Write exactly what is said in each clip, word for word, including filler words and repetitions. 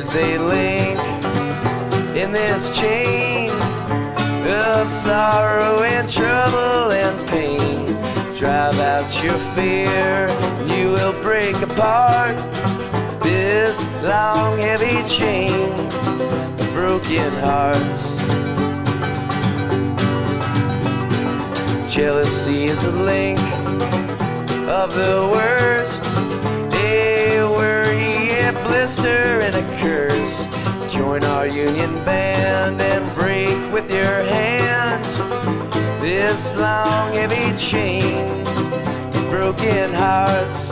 is a link in this chain of sorrow and trouble and pain. Drive out your fear, and you will break apart this long, heavy chain of broken hearts. Jealousy is a link of the worst, a worry, a blister, and a curse. Join our union band and break with your hand this long, heavy chain of broken hearts.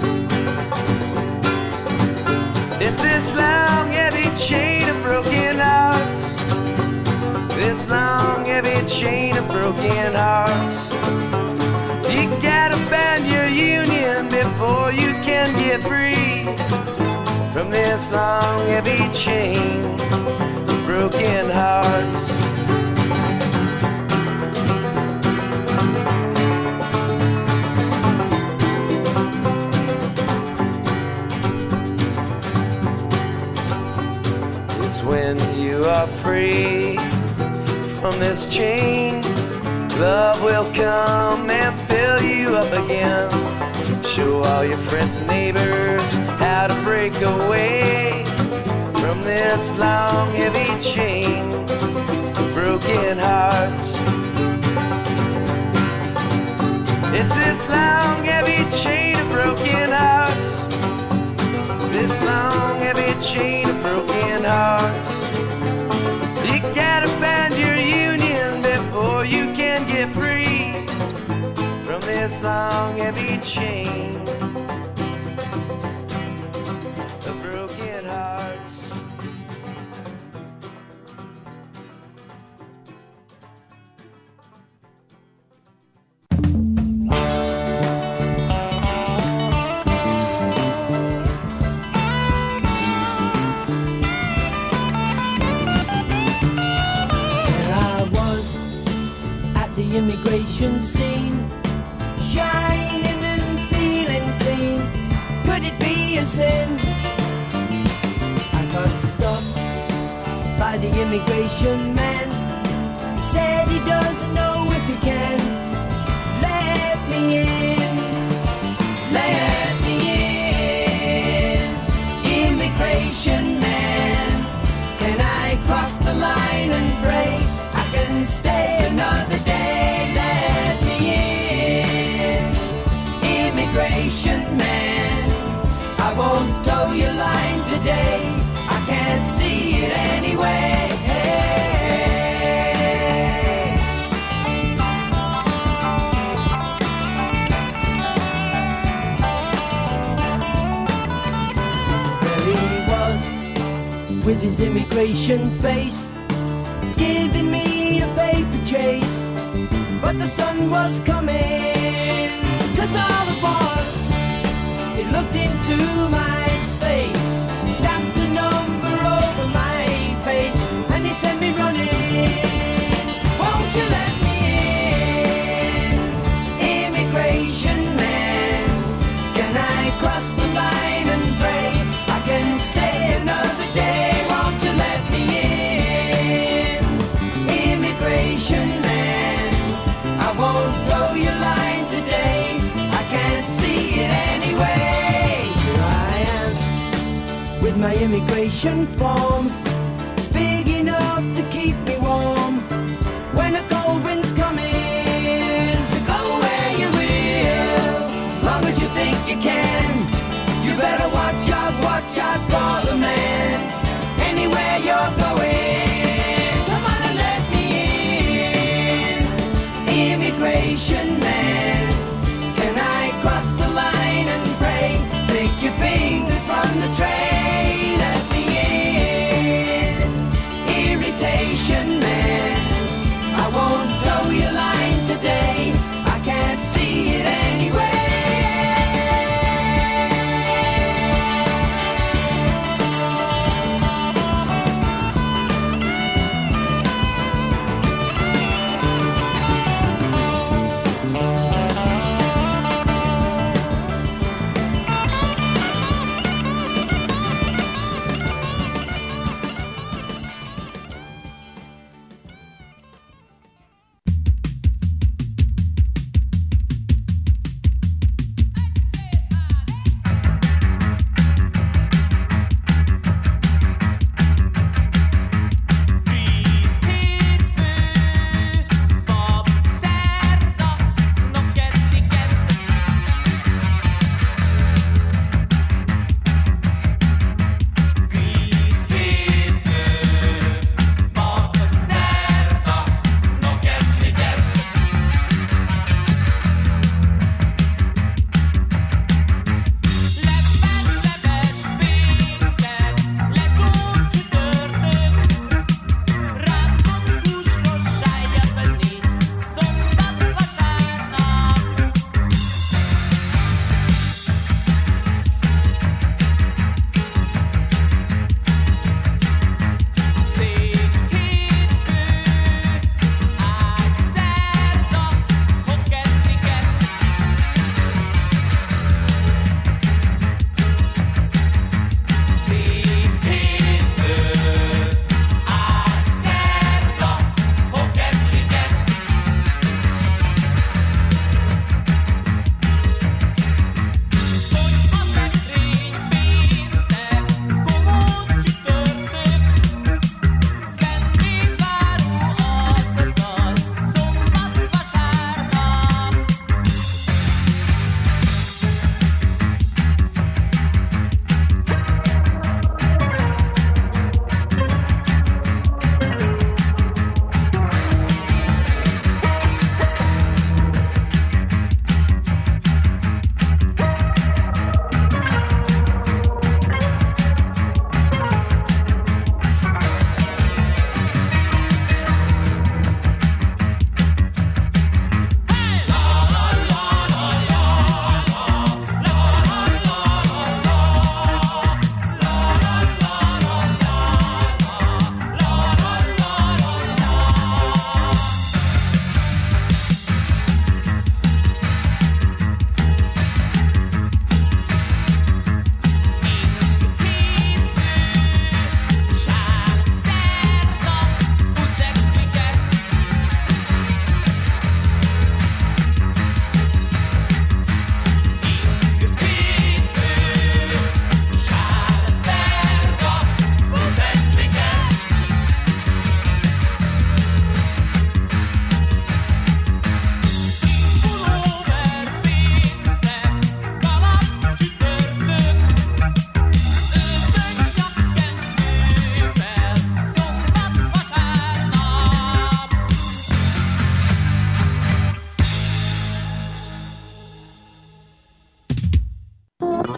It's this long, heavy chain of broken hearts. This long, heavy chain of broken hearts. You gotta band your union before you can get free from this long, heavy chain of broken hearts. It's when you are free from this chain, love will come and fill you up again. Show all your friends and neighbors how to break away from this long, heavy chain of broken hearts. It's this long, heavy chain of broken hearts. This long, heavy chain of broken hearts. You gotta band your union before you can get free from this long, heavy chain of broken hearts. Immigration scene, shining and feeling clean. Could it be a sin? I got stopped by the immigration man. He said he doesn't know if he can let me in, let me in. Immigration man, can I cross the line and break? I can stay another day. Immigration man, I won't tow your line today. I can't see it anyway. There he was with his immigration face, giving me a paper chase. But the sun was coming, 'cause all it was, it looked into my space, stamped a number over my face, and it sent me running. Won't you let me in, immigration man? Can I cross the line and pray I can stay another day? Won't you let me in, immigration man? I won't tow your line today. I can't see it anyway. Here I am with my immigration form. It's big enough to keep me warm when a cold wind's coming. So go where you will, as long as you think you can. You better watch out, watch out for the man. Anywhere you're going, come on and let me in, immigration man. Can I cross the line and pray? Take your fingers from the tray, let me in, irritation man. I won't tow your line today. I can't see it anyway.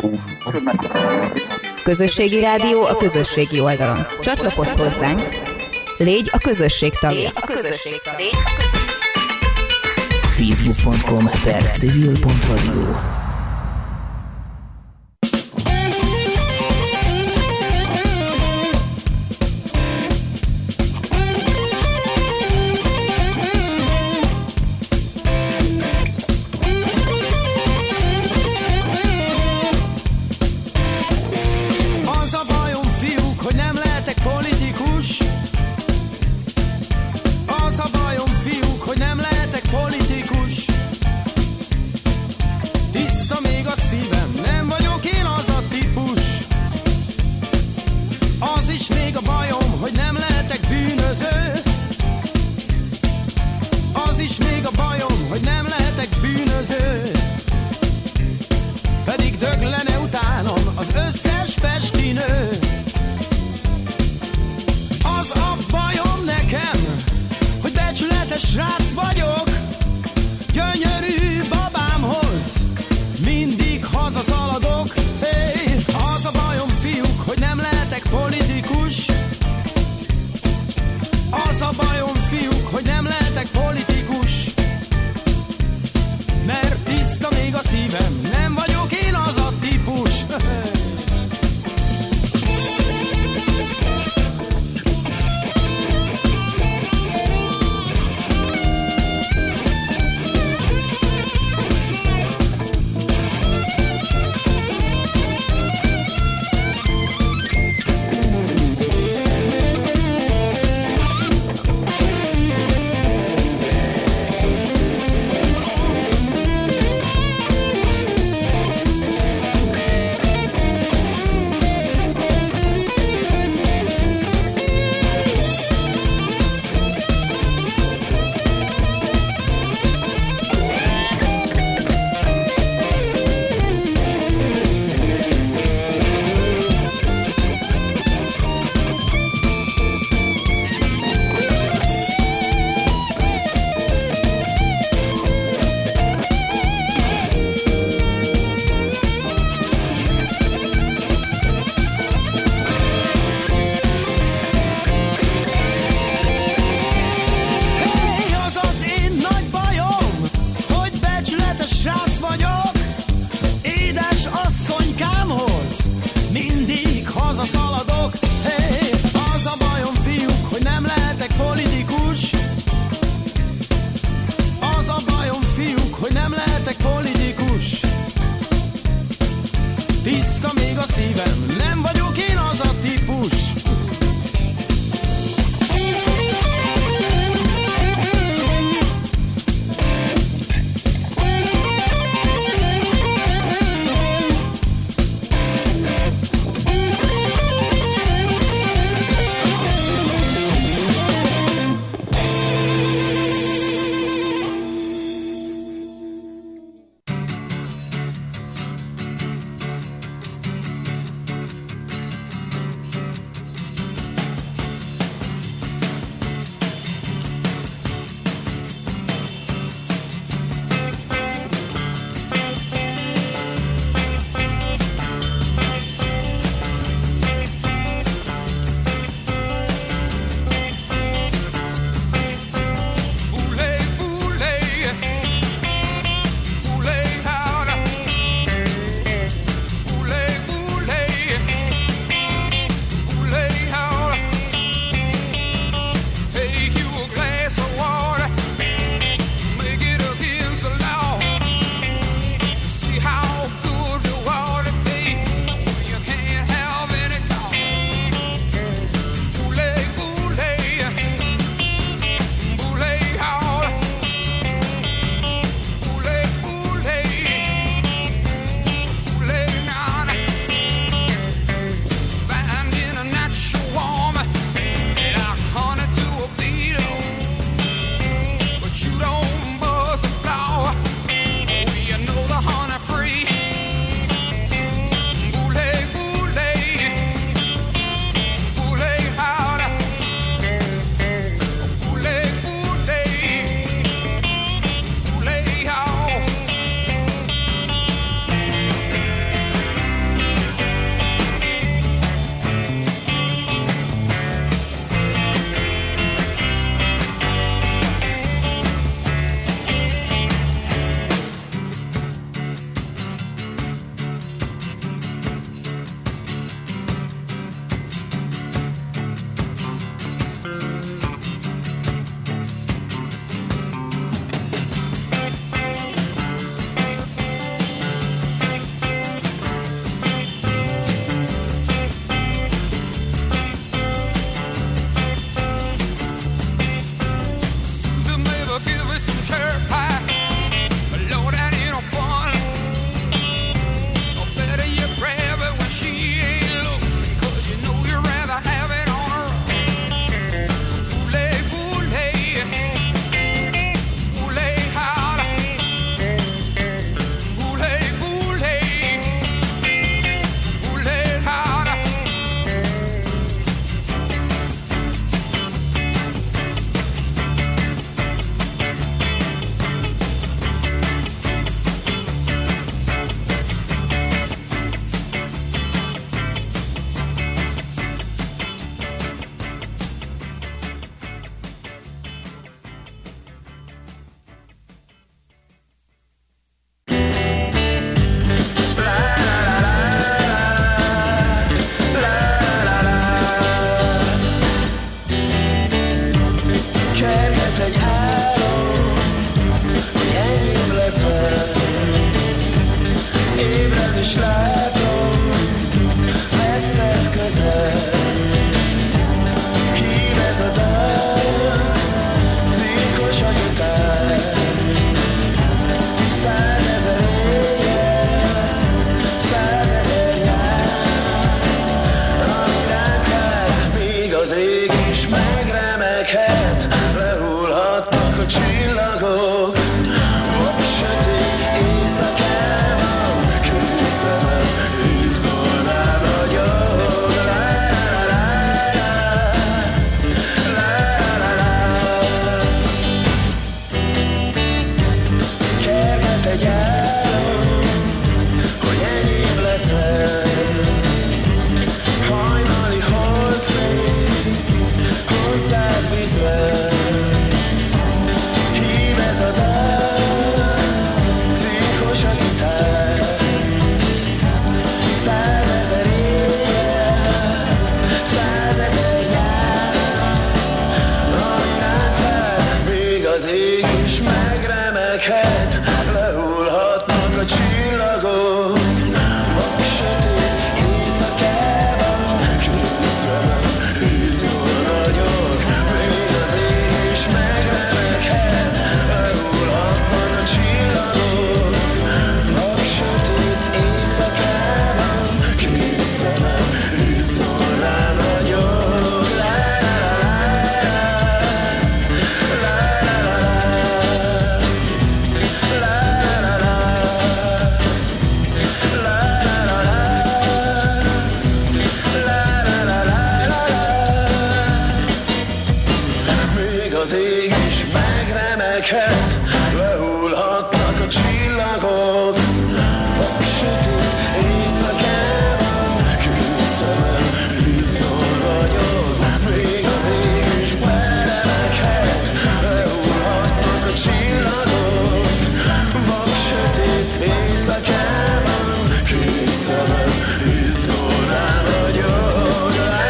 Közösségi rádió a közösségi oldalon. Csatlakozz hozzánk, légy a közösség tagja. A közösség tagja. facebook pont com per civil pont radio. szemem, izzol rá ragyog. Kerget egy álom, hogy enyém leszel. Hajnali holdfény, hozzád viszel. Hív ez a dal, cinkos a gitár. Százezer éjjel, százezer nyár, ami ránk vár, még az ég is megremeghet. Lehullhatnak a csillagok, a sötét éjszakában. Könnyű szemem, izzol ragyog, még az ég is megremeghet. Lehullhatnak a csillagok, a sötét éjszakában. Könnyű szemem, izzol rám ragyog. La la la la, la la la la. Még az ég is megremeghet, lehullhatnak a csillagok, a sötét éjszakában. Könnyű szemem, izzol ragyog, még az ég is megremeghet, lehullhatnak a csillagok, a sötét éjszakában. Könnyű szemem, izzol rám ragyog.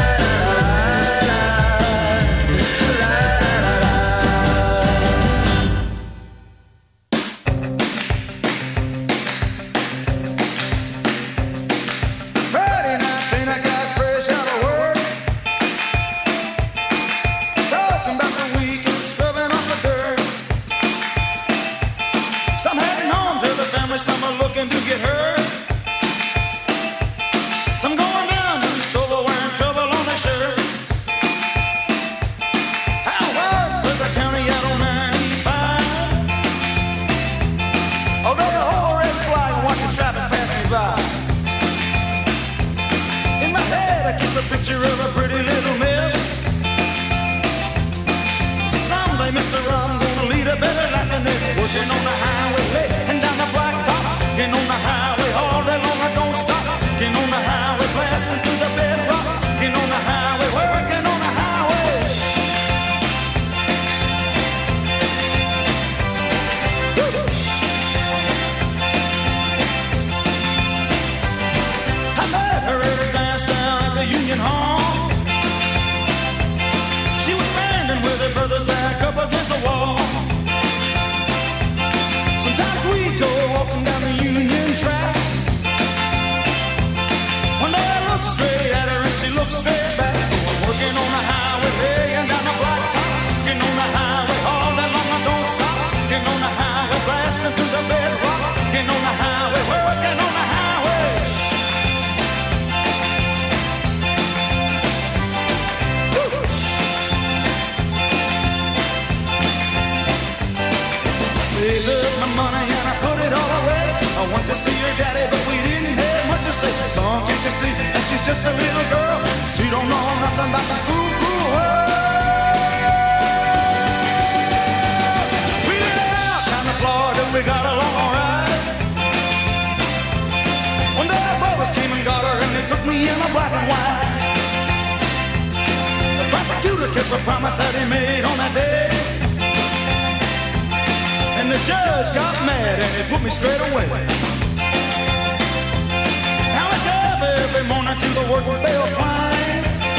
Friday night, then I got fresh out of work. Talking about the weekend, scrubbing off the dirt. Some heading home to the family, some are looking to get hurt. Some going down to the store wearing trouble on their shirts. How hard for the county out on ninety-five. I'll take a whole red flag and watch the traffic pass me by. In my head I keep a picture of a pretty little miss. Someday, mister, I'm gonna lead a better life than this. Working on the highway late and down the blacktop. Getting on the highway all day long, I don't stop. Getting on the highway, blasting through the bedrock. Getting on the highway, working on the highway. I met her at a dance down at the Union Hall. She was standing with her brothers back up against the wall. Sometimes we go walking down the Union track. One day I look straight at her and she looks straight back. So I'm working on the highway, laying down the blacktop. Getting on the highway all day long, I don't stop. Getting on the highway, blasting through the bedrock. Getting on the highway, working on the highway. Saved up my money and I put it all away. I went to see her daddy, but we didn't have much to say. Son, can't you see that she's just a little girl? She don't know nothing about this cruel, cruel world. We lived out down in Florida, we got along all right. One day our brothers came and got her and they took me in a black and white. The prosecutor kept a promise that he made on that day. And the judge got mad and he put me straight away. Now I drive every morning to the work bell climb.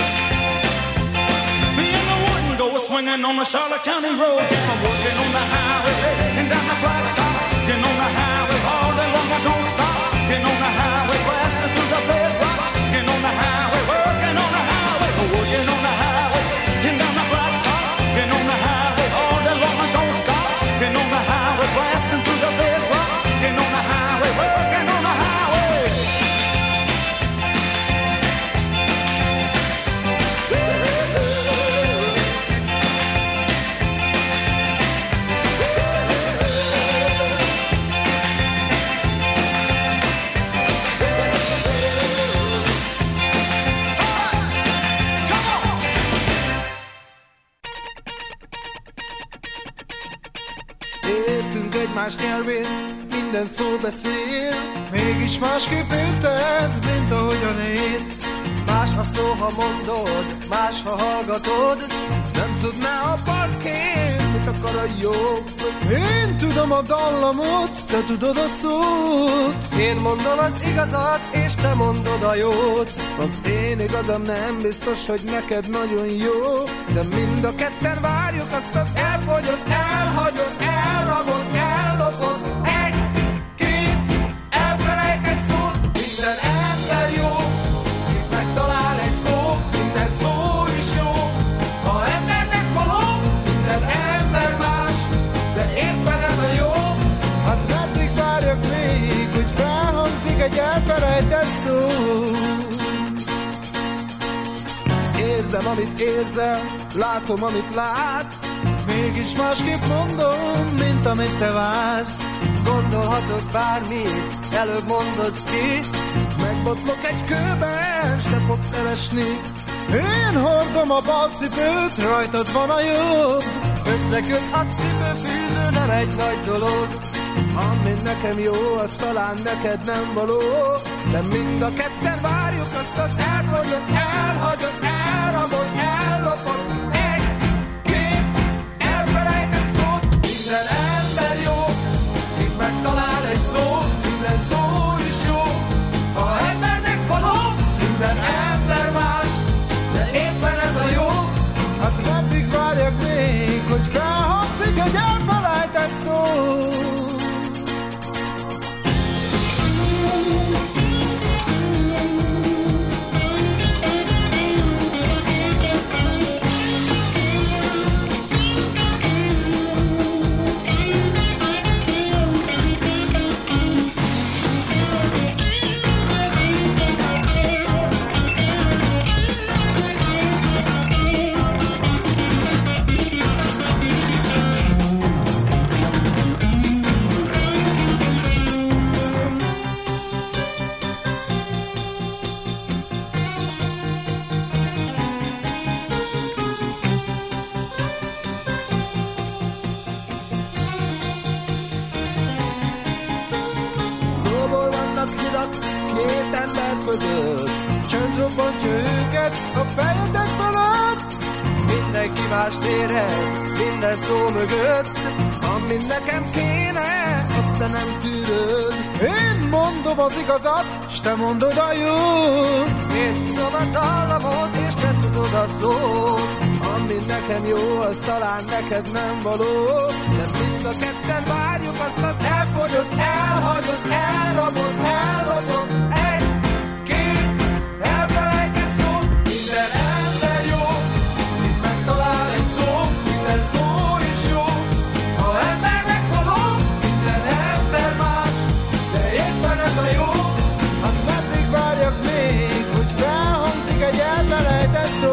Me and the wooden go swinging on the Charlotte County road. I'm working on the highway and down the blacktop. Getting on the highway all day long, I don't stop. Getting on the highway, blasting through the bedrock. Getting on the highway, working on the highway, working on the highway and down the blacktop. Getting on the highway all day long, I don't stop. Getting on the highway, blasting through the bedrock. Getting on the highway, working on the highway. egymás nyelvén minden szó beszél. Mégis másképp érted, mint ahogyan én. Más a szó, ha mondod, más, ha hallgatod. Nem tudná a parkén, mit akar a jobb. Én tudom a dallamot, te tudod a szót. Én mondom az igazat, és te mondod a jót. Az én igazam nem biztos, hogy neked nagyon jó. De mind a ketten várjuk azt az elfogyott, elhagyott, elragott, ellopott. Egy, két, elfelejtett szót. Minden ember jó, itt megtalál egy szó. Minden szó is jó, ha embernek való. Minden ember más, de éppen ez a jó. Hát meddig várjak még, hogy felhangzik egy elfelejtett szó. Érzem, amit érzel, látom, amit látsz. Mégis másképp mondom, mint amit te vársz. Gondolhatok bármit, előbb mondod ki. Megbotlok egy kőben, s te fogsz elesni. Én hordom a bal cipőt, rajtad van a jobb. Összeköt a cipőfűző, nem egy nagy dolog. Ami nekem jó, az talán neked nem való. De mind a ketten várjuk azt az elfogyott, elhagyott, elragott, ellopott. Egy, két, elfelejtett szót. Minden ember jó, itt megtalál egy szó. Minden szó is jó, ha embernek való. Minden ember más, de éppen ez a jó. Hát meddig várjak még, hogy felhangzik egy elfelejtett szó. Két ember között, csönd robbantja őket a fejedek fölött. Mindenki mást érez, minden szó mögött. Ami nekem kéne, azt te nem tűröd. Én mondom az igazat, s te mondod a jót. Én tudom a dallamot, és te tudod a szót. Ami nekem jó, az talán neked nem való. De mind a ketten várjuk azt az elfogyott, elhagyott, elragott, ellopott. Egy, két, elfelejtett szót. Minden ember jó, itt megtalál egy szó. Minden szó is jó, ha embernek való. Minden ember más, de éppen ez a jó. Hát meddig várjak még, hogy felhangzik egy elfelejtett szó.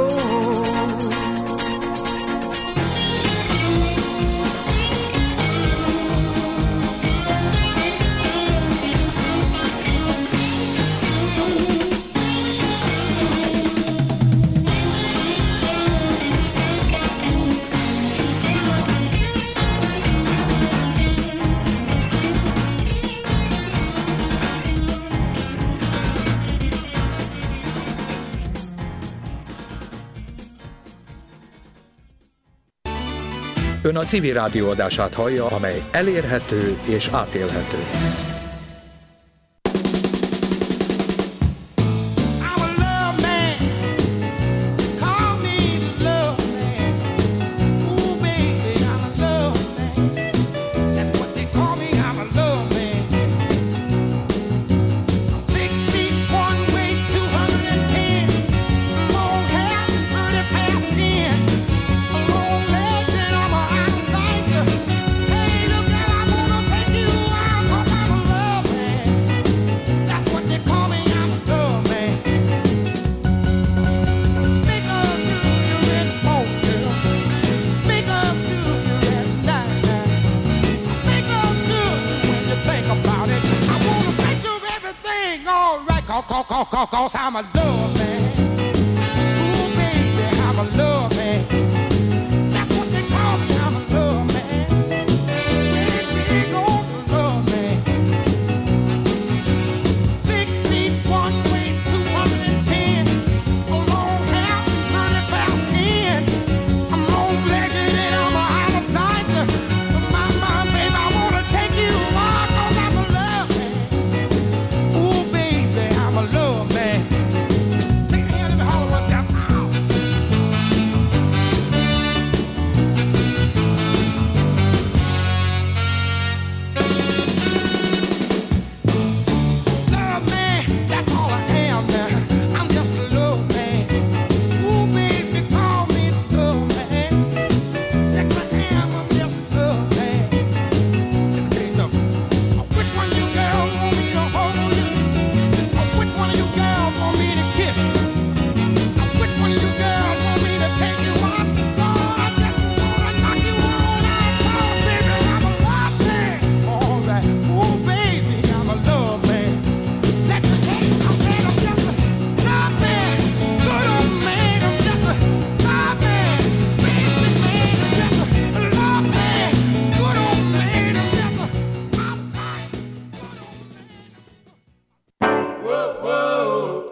Ön a Civil Rádió adását hallja, amely elérhető és átélhető. Cause I'm a love man. Ooh, baby, I'm a love man. That's what they call me, I'm a love man. Baby, go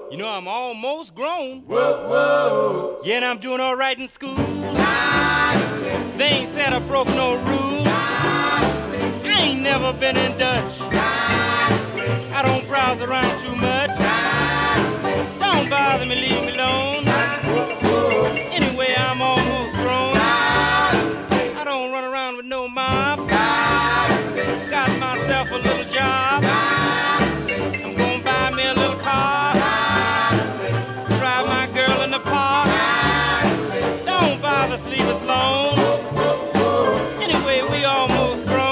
You know, I'm almost grown. Whoa, whoa. Yeah, and I'm doing all right in school. They ain't said I broke no rule. I ain't never been in Dutch. I don't browse around too much. Don't bother me, leave me alone. Anyway, I'm almost grown. I don't run around with no mob. Got myself a little job. I'm gonna buy me a little car. Drive my girl in the park. Don't bother, sleep us alone. Anyway, we almost grown.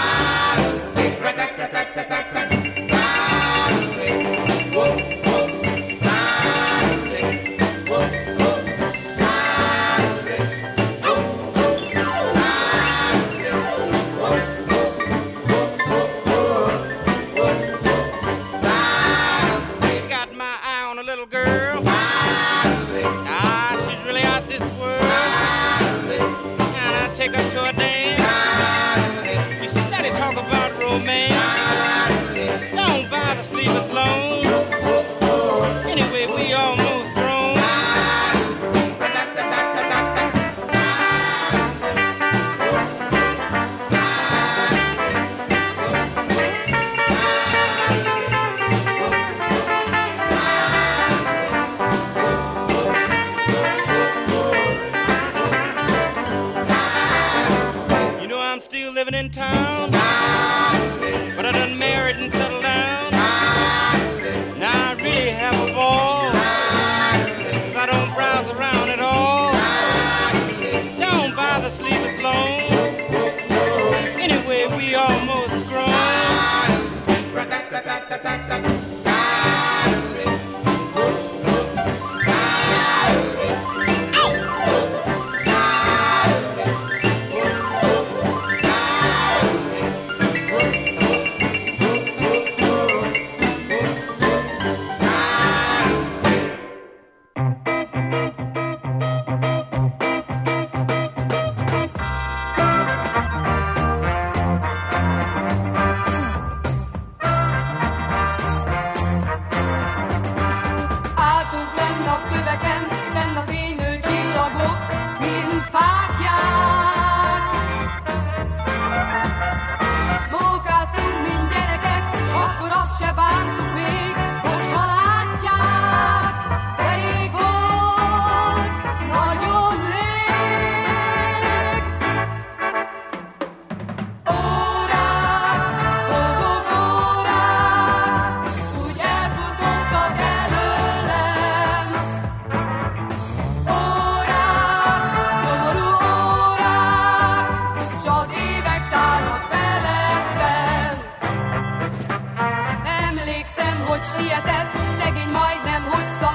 Take her to a dance. We study talk about romance. Don't bother, sleep us alone. Anyway, we almost grown. Living in town, but I done married and settled down. Now I really have a ball, 'cause I don't browse around at all. Don't bother, sleep us alone. Anyway, we almost grown. Se bántuk még, most ha látják, elég volt, nagyon rég. Órák, boldog órák, úgy elfutottak előlem. Órák, szomorú órák, s az évek szállnak felettem. Emlékszem, hogy sietett, szegény majdnem, hogy